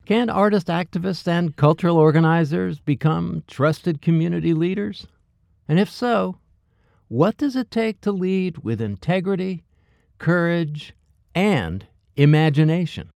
Can artist activists and cultural organizers become trusted community leaders? And if so, what does it take to lead with integrity, courage, and imagination?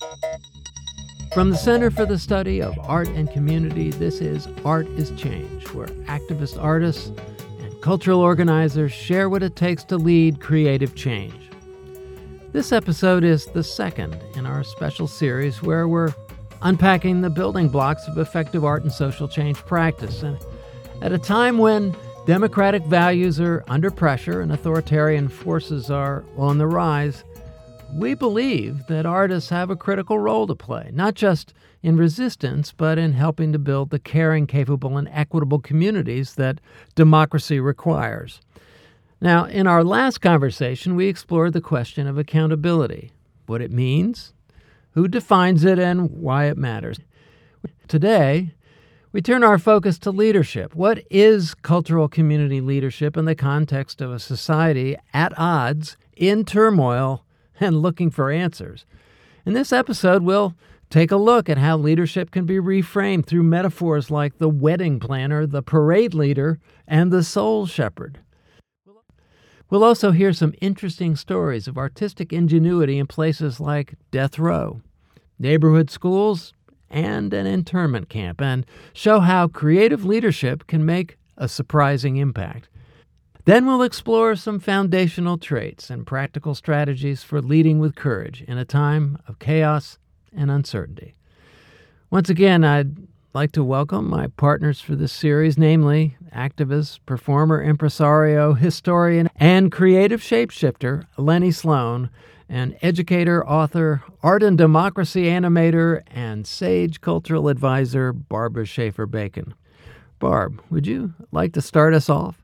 From the Center for the Study of Art and Community, this is Art is Change, where activist artists and cultural organizers share what it takes to lead creative change. This episode is the second in our special series where we're unpacking the building blocks of effective art and social change practice. And at a time when democratic values are under pressure and authoritarian forces are on the rise, we believe that artists have a critical role to play, not just in resistance, but in helping to build the caring, capable, and equitable communities that democracy requires. Now, in our last conversation, we explored the question of accountability, what it means, who defines it, and why it matters. Today, we turn our focus to leadership. What is cultural community leadership in the context of a society at odds, in turmoil, and looking for answers? In this episode, we'll take a look at how leadership can be reframed through metaphors like the wedding planner, the parade leader, and the soul shepherd. We'll also hear some interesting stories of artistic ingenuity in places like death row, neighborhood schools, and an internment camp, and show how creative leadership can make a surprising impact. Then we'll explore some foundational traits and practical strategies for leading with courage in a time of chaos and uncertainty. Once again, I'd like to welcome my partners for this series, namely activist, performer, impresario, historian, and creative shapeshifter Lenny Sloan, and educator, author, art and democracy animator, and sage cultural advisor Barbara Schaefer-Bacon. Barb, would you like to start us off?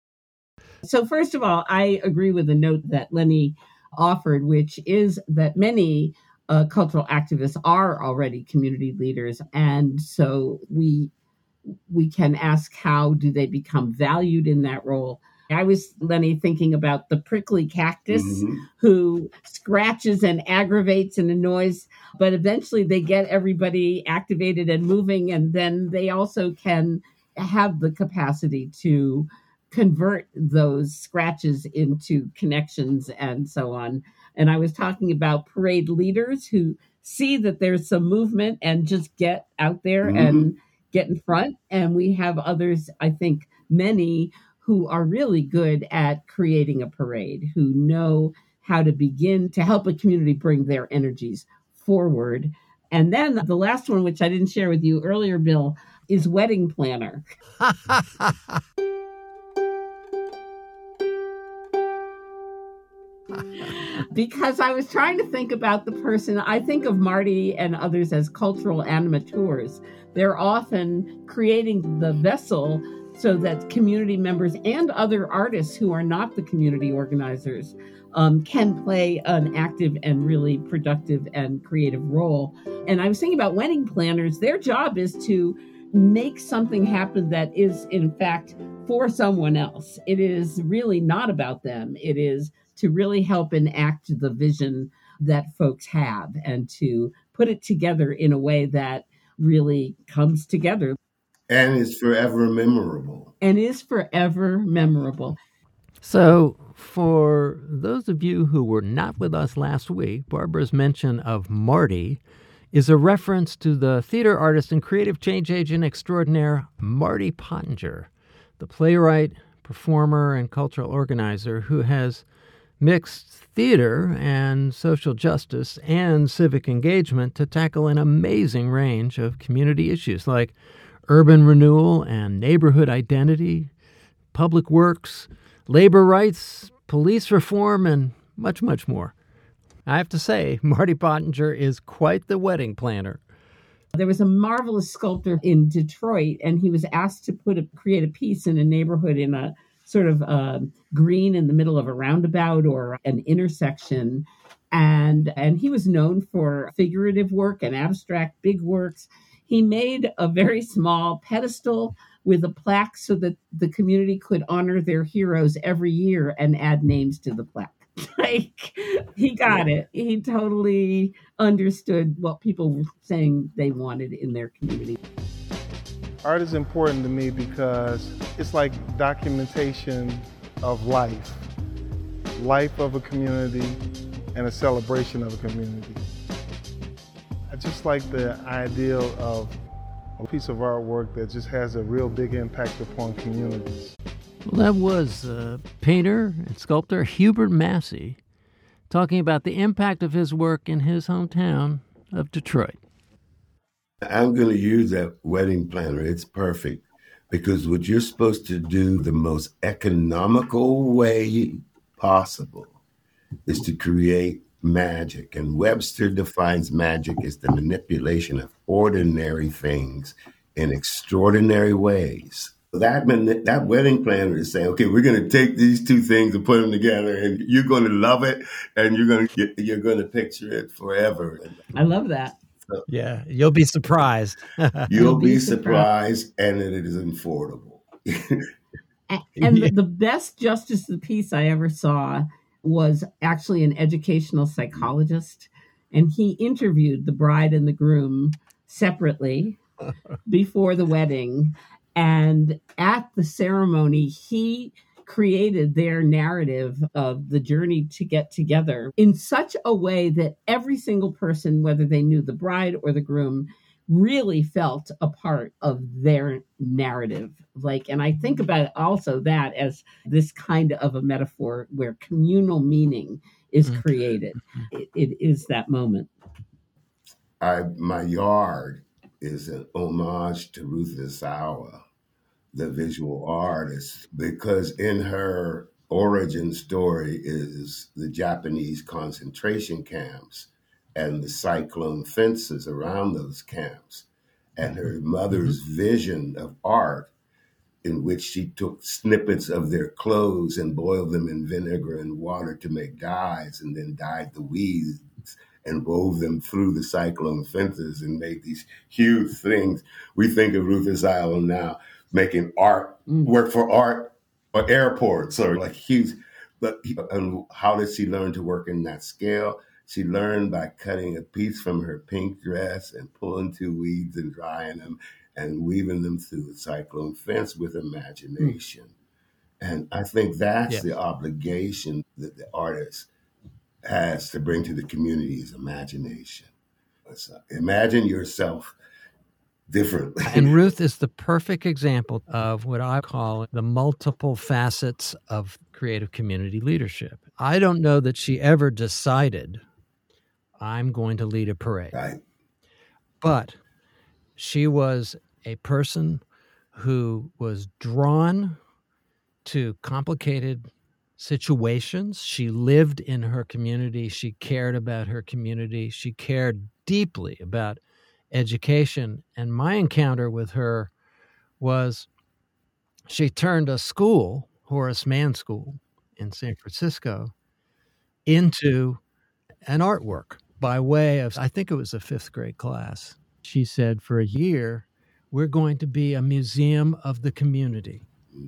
So first of all, I agree with the note that Lenny offered, which is that many cultural activists are already community leaders. And so we can ask, how do they become valued in that role? I was, Lenny, thinking about the prickly cactus who scratches and aggravates and annoys, but eventually they get everybody activated and moving. And then they also can have the capacity to convert those scratches into connections and so on. And I was talking about parade leaders who see that there's some movement and just get out there and get in front. And we have others, I think many, who are really good at creating a parade, who know how to begin to help a community bring their energies forward. And then the last one, which I didn't share with you earlier, Bill, is wedding planner. Because I was trying to think about the person. I think of Marty and others as cultural animateurs. They're often creating the vessel so that community members and other artists who are not the community organizers can play an active and really productive and creative role. And I was thinking about wedding planners. Their job is to make something happen that is, in fact, for someone else. It is really not about them. It is to really help enact the vision that folks have and to put it together in a way that really comes together. And is forever memorable. So, for those of you who were not with us last week, Barbara's mention of Marty is a reference to the theater artist and creative change agent extraordinaire Marty Pottinger, the playwright, performer, and cultural organizer who has mixed theater and social justice and civic engagement to tackle an amazing range of community issues like urban renewal and neighborhood identity, public works, labor rights, police reform, and much, much more. I have to say, Marty Pottinger is quite the wedding planner. There was a marvelous sculptor in Detroit, and he was asked to create a piece in a neighborhood in a sort of green in the middle of a roundabout or an intersection. And he was known for figurative work and abstract big works. He made a very small pedestal with a plaque so that the community could honor their heroes every year and add names to the plaque. Like, he got it. He totally understood what people were saying they wanted in their community. Art is important to me because it's like documentation of life of a community, and a celebration of a community. I just like the ideal of a piece of artwork that just has a real big impact upon communities. Well, that was painter and sculptor Hubert Massey talking about the impact of his work in his hometown of Detroit. I'm going to use that wedding planner. It's perfect because what you're supposed to do the most economical way possible is to create magic. And Webster defines magic as the manipulation of ordinary things in extraordinary ways. That wedding planner is saying, okay, we're going to take these two things and put them together, and you're going to love it, and you're going to picture it forever. I love that. So Yeah, you'll be surprised. you'll be surprised, and it is affordable. And the best justice of the peace I ever saw was actually an educational psychologist, and he interviewed the bride and the groom separately before the wedding. And at the ceremony, he created their narrative of the journey to get together in such a way that every single person, whether they knew the bride or the groom, really felt a part of their narrative. And I think about it also that as this kind of a metaphor where communal meaning is created. It is that moment. My yard is an homage to Ruth Isawa, the visual artist, because in her origin story is the Japanese concentration camps and the cyclone fences around those camps, and her mother's vision of art in which she took snippets of their clothes and boiled them in vinegar and water to make dyes, and then dyed the weeds and wove them through the cyclone fences and made these huge things. We think of Ruth Isawa now making art, work for art or airports or like huge. And how did she learn to work in that scale? She learned by cutting a piece from her pink dress and pulling two weeds and drying them and weaving them through the cyclone fence with imagination. And I think that's the obligation that the artist has to bring to the community is imagination. So imagine yourself differently. And Ruth is the perfect example of what I call the multiple facets of creative community leadership. I don't know that she ever decided, I'm going to lead a parade. Right. But she was a person who was drawn to complicated situations. She lived in her community. She cared about her community. She cared deeply about education. And my encounter with her was she turned a school, Horace Mann School in San Francisco, into an artwork by way of, I think it was a fifth grade class. She said, for a year, we're going to be a museum of the community.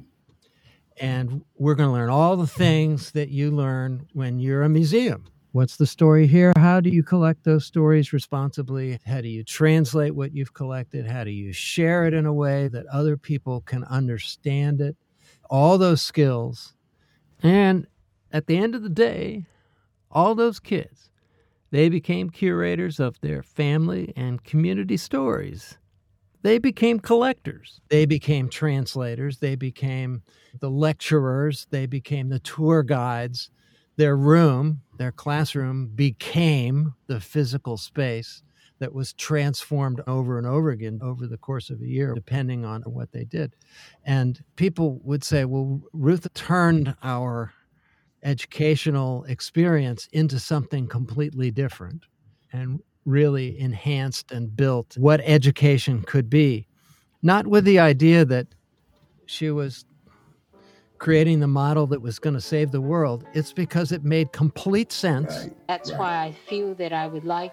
And we're going to learn all the things that you learn when you're a museum. What's the story here? How do you collect those stories responsibly? How do you translate what you've collected? How do you share it in a way that other people can understand it? All those skills. And at the end of the day, all those kids, they became curators of their family and community stories. They became collectors. They became translators. They became the lecturers. They became the tour guides. Their room, their classroom, became the physical space that was transformed over and over again over the course of a year, depending on what they did. And people would say, well, Ruth turned our educational experience into something completely different and really enhanced and built what education could be. Not with the idea that she was creating the model that was going to save the world. It's because it made complete sense. Right. That's why I feel that I would like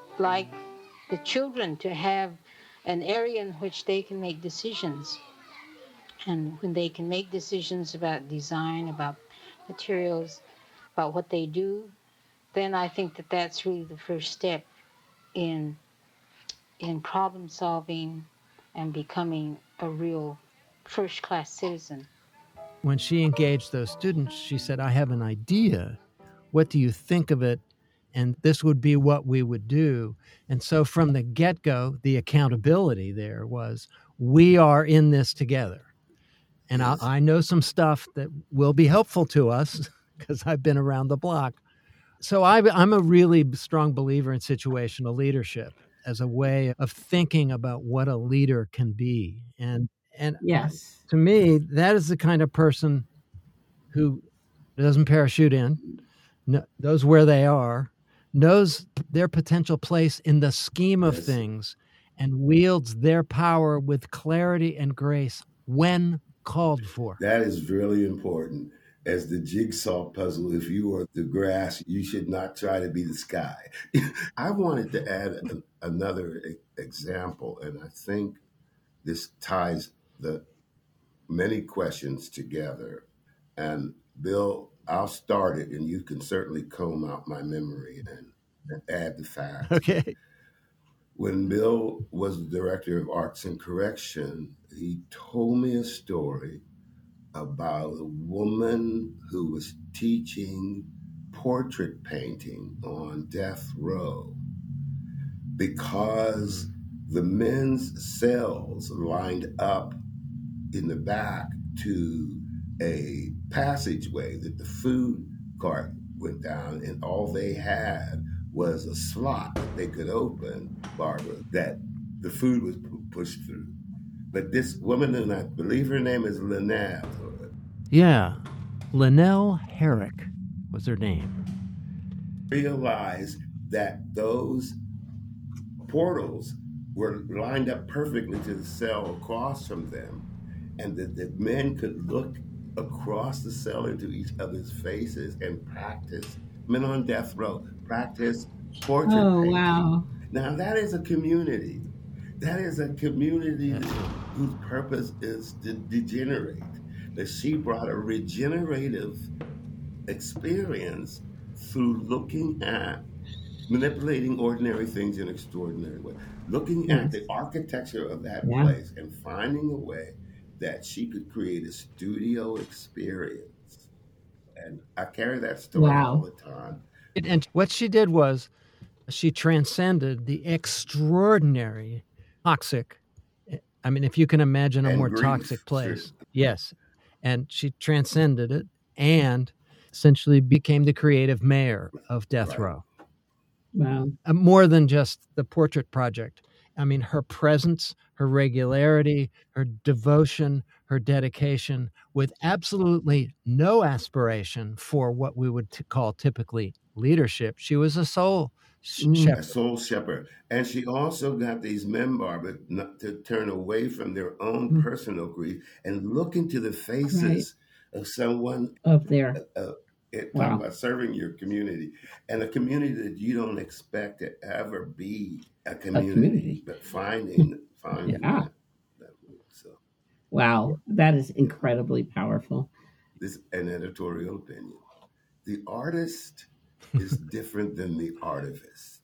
the children to have an area in which they can make decisions. And when they can make decisions about design, about materials, about what they do, then I think that that's really the first step in problem solving and becoming a real first-class citizen. When she engaged those students, she said, I have an idea. What do you think of it? And this would be what we would do. And so from the get-go, the accountability there was, we are in this together. And Yes. I know some stuff that will be helpful to us because I've been around the block. So I'm a really strong believer in situational leadership as a way of thinking about what a leader can be. And Yes. to me, that is the kind of person who doesn't parachute in, knows where they are, knows their potential place in the scheme of Yes. things, and wields their power with clarity and grace when called for. That is really important. As the jigsaw puzzle, if you are the grass, you should not try to be the sky. I wanted to add another example, and I think this ties the many questions together. And Bill, I'll start it, and you can certainly comb out my memory and add the facts. Okay. When Bill was the director of Arts and Correction, he told me a story about a woman who was teaching portrait painting on death row because the men's cells lined up in the back to a passageway that the food cart went down, and all they had was a slot that they could open, Barbara, that the food was pushed through. But this woman, and I believe her name is Lynette. Yeah. Linnell Herrick was her name. Realized that those portals were lined up perfectly to the cell across from them, and that the men could look across the cell into each other's faces and practice, men on death row, practice portrait painting. Wow. Now that is a community. That is a community whose purpose is to degenerate. That she brought a regenerative experience through looking at manipulating ordinary things in extraordinary ways, looking at the architecture of that place and finding a way that she could create a studio experience. And I carry that story all the time. And what she did was she transcended the extraordinary toxic. I mean, if you can imagine a more toxic place. Sure. Yes. And she transcended it and essentially became the creative mayor of Death Row. Wow. More than just the portrait project. I mean, her presence, her regularity, her devotion, her dedication, with absolutely no aspiration for what we would call typically leadership. She was a soul shepherd. A soul shepherd. And she also got these men, Barbara, not to turn away from their own personal grief and look into the faces of someone of their talking about serving your community, and a community that you don't expect to ever be a community. But finding that. So, wow, that is incredibly powerful. This is an editorial opinion. The artist is different than the artivist,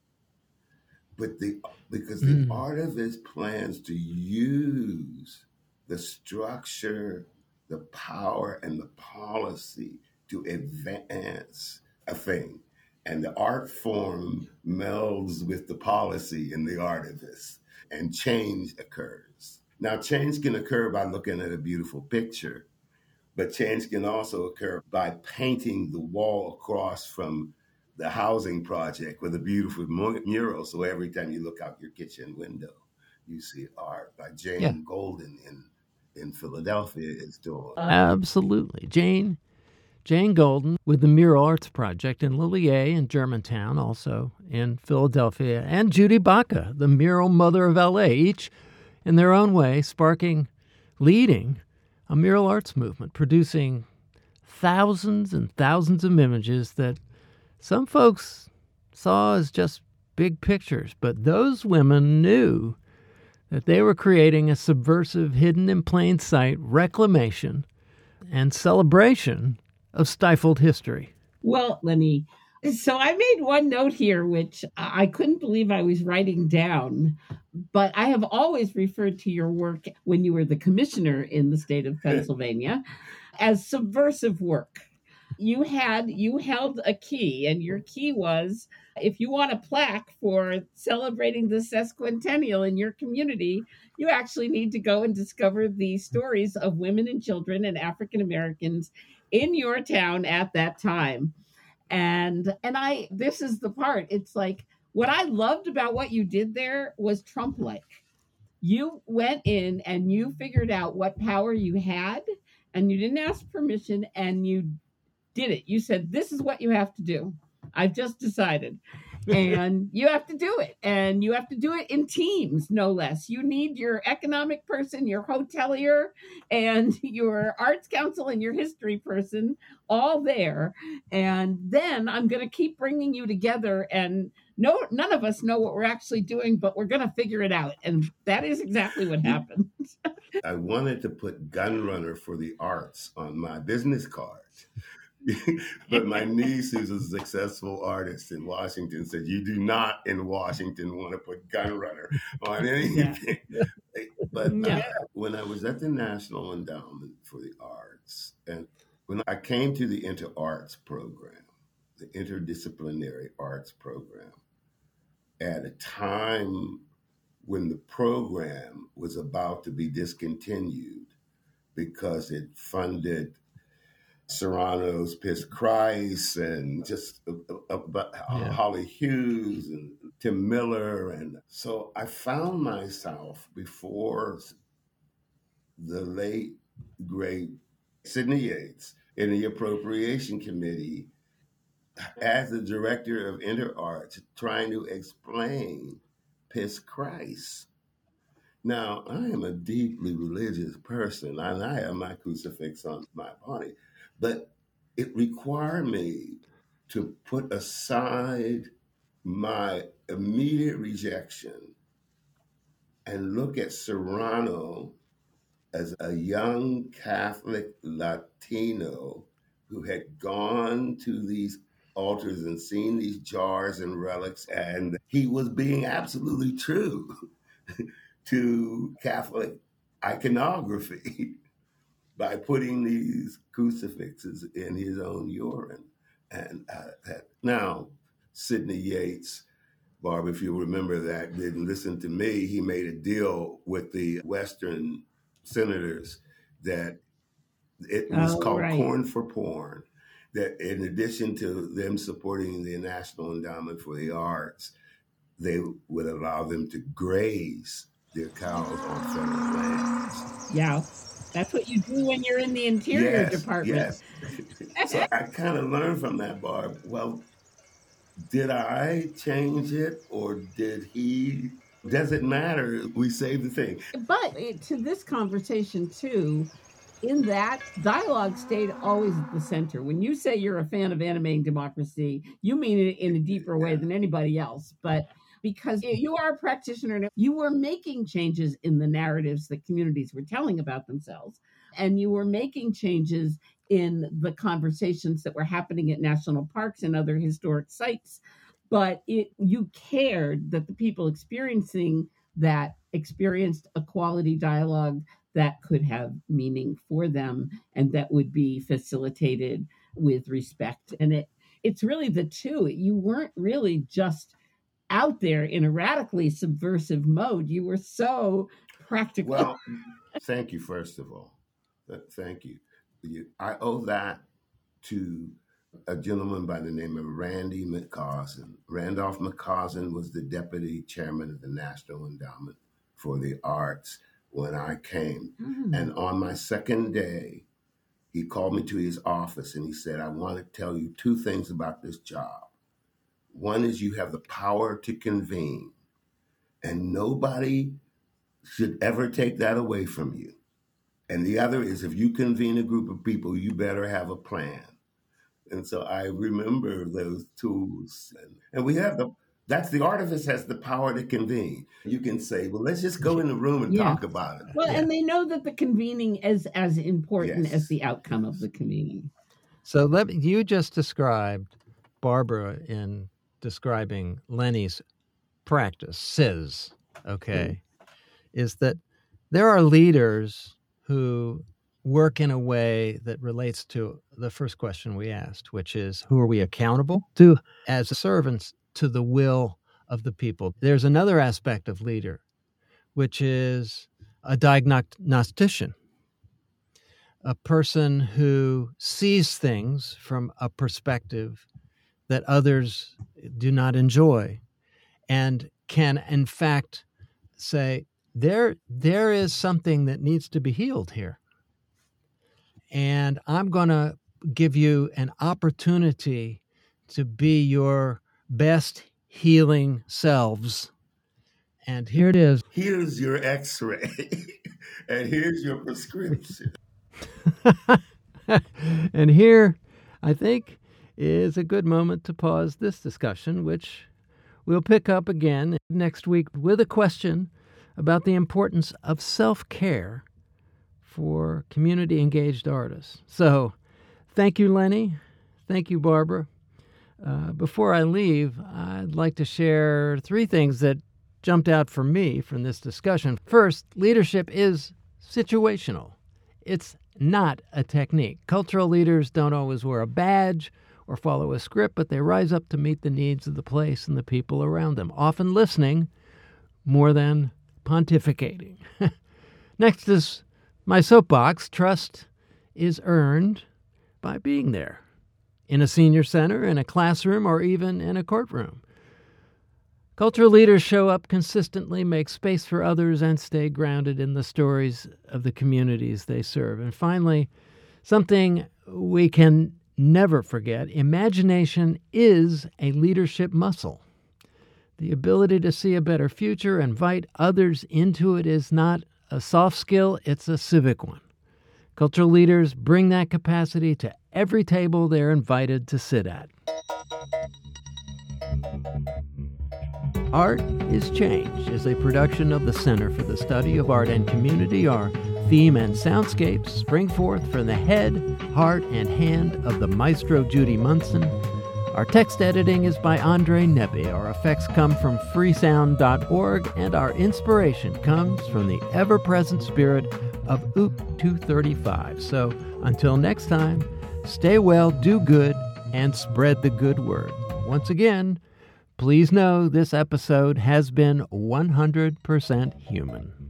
because the artivist plans to use the structure, the power, and the policy to advance a thing. And the art form melds with the policy in the artivist, and change occurs. Now, change can occur by looking at a beautiful picture, but change can also occur by painting the wall across from the housing project with a beautiful mural. So every time you look out your kitchen window, you see art, like Jane Golden in Philadelphia is doing. Absolutely. Jane Golden with the Mural Arts Project in Lillier in Germantown, also in Philadelphia, and Judy Baca, the Mural Mother of LA, each in their own way leading a mural arts movement, producing thousands and thousands of images that some folks saw as just big pictures, but those women knew that they were creating a subversive, hidden in plain sight reclamation and celebration of stifled history. Well, Lenny, so I made one note here, which I couldn't believe I was writing down, but I have always referred to your work when you were the commissioner in the state of Pennsylvania as subversive work. You held a key, and your key was, if you want a plaque for celebrating the sesquicentennial in your community, you actually need to go and discover the stories of women and children and African Americans in your town at that time. And I this is the part. It's like, what I loved about what you did there was Trump like. You went in and you figured out what power you had, and you didn't ask permission, and you did it. You said, this is what you have to do. I've just decided. And you have to do it. And you have to do it in teams, no less. You need your economic person, your hotelier, and your arts council and your history person all there. And then I'm going to keep bringing you together. And none of us know what we're actually doing, but we're going to figure it out. And that is exactly what happened. I wanted to put gunrunner for the arts on my business card. But my niece, who's a successful artist in Washington, said, you do not in Washington want to put gunrunner on anything. Yeah. But when I was at the National Endowment for the Arts, and when I came to the InterArts program, the interdisciplinary arts program, at a time when the program was about to be discontinued because it funded Serrano's Piss Christ and just Holly Hughes and Tim Miller. And so I found myself before the late, great Sidney Yates in the Appropriation Committee as the director of InterArts trying to explain Piss Christ. Now, I am a deeply religious person, and I have my crucifix on my body. But it required me to put aside my immediate rejection and look at Serrano as a young Catholic Latino who had gone to these altars and seen these jars and relics, and he was being absolutely true to Catholic iconography by putting these crucifixes in his own urine. And now, Sidney Yates, Barb, if you remember that, didn't listen to me. He made a deal with the Western senators that it was called Corn for Porn, that in addition to them supporting the National Endowment for the Arts, they would allow them to graze their cows on federal lands. Yeah. That's what you do when you're in the Interior Department. Yes. So I kind of learned from that, Barb. Well, did I change it or did he? Does it matter? We saved the thing. But to this conversation, too, in that, dialogue stayed always at the center. When you say you're a fan of animating democracy, you mean it in a deeper way than anybody else. But because you are a practitioner, you were making changes in the narratives that communities were telling about themselves. And you were making changes in the conversations that were happening at national parks and other historic sites. But you cared that the people experiencing that experienced a quality dialogue that could have meaning for them and that would be facilitated with respect. And it's really the two. You weren't really just out there in a radically subversive mode. You were so practical. Well, thank you, first of all. Thank you. I owe that to a gentleman by the name of Randy McCausland. Randolph McCausland was the deputy chairman of the National Endowment for the Arts when I came. And on my second day, he called me to his office and he said, I want to tell you two things about this job. One is you have the power to convene, and nobody should ever take that away from you. And the other is if you convene a group of people, you better have a plan. And so I remember those tools. And we have that's the artivist has the power to convene. You can say, well, let's just go in the room and talk about it. Well, and they know that the convening is as important as the outcome of the convening. So you just described, Barbara, in describing Lenny's practice, okay, is that there are leaders who work in a way that relates to the first question we asked, which is, who are we accountable to as servants to the will of the people? There's another aspect of leader, which is a diagnostician, a person who sees things from a perspective that others do not enjoy and can, in fact, say, there is something that needs to be healed here. And I'm going to give you an opportunity to be your best healing selves. And here it is. Here's your x-ray, and here's your prescription. And here, I think, is a good moment to pause this discussion, which we'll pick up again next week with a question about the importance of self-care for community-engaged artists. So, thank you, Lenny. Thank you, Barbara. Before I leave, I'd like to share 3 things that jumped out for me from this discussion. First, leadership is situational. It's not a technique. Cultural leaders don't always wear a badge or follow a script, but they rise up to meet the needs of the place and the people around them, often listening more than pontificating. Next is my soapbox. Trust is earned by being there, in a senior center, in a classroom, or even in a courtroom. Cultural leaders show up consistently, make space for others, and stay grounded in the stories of the communities they serve. And finally, something we can never forget: imagination is a leadership muscle. The ability to see a better future and invite others into it is not a soft skill, it's a civic one. Cultural leaders bring that capacity to every table they're invited to sit at. Art is Change is a production of the Center for the Study of Art and Community. Our theme and soundscapes spring forth from the head, heart, and hand of the maestro Judy Munson. Our text editing is by Andre Nebbe. Our effects come from freesound.org, and our inspiration comes from the ever-present spirit of OOP 235. So until next time, stay well, do good, and spread the good word. Once again, please know this episode has been 100% human.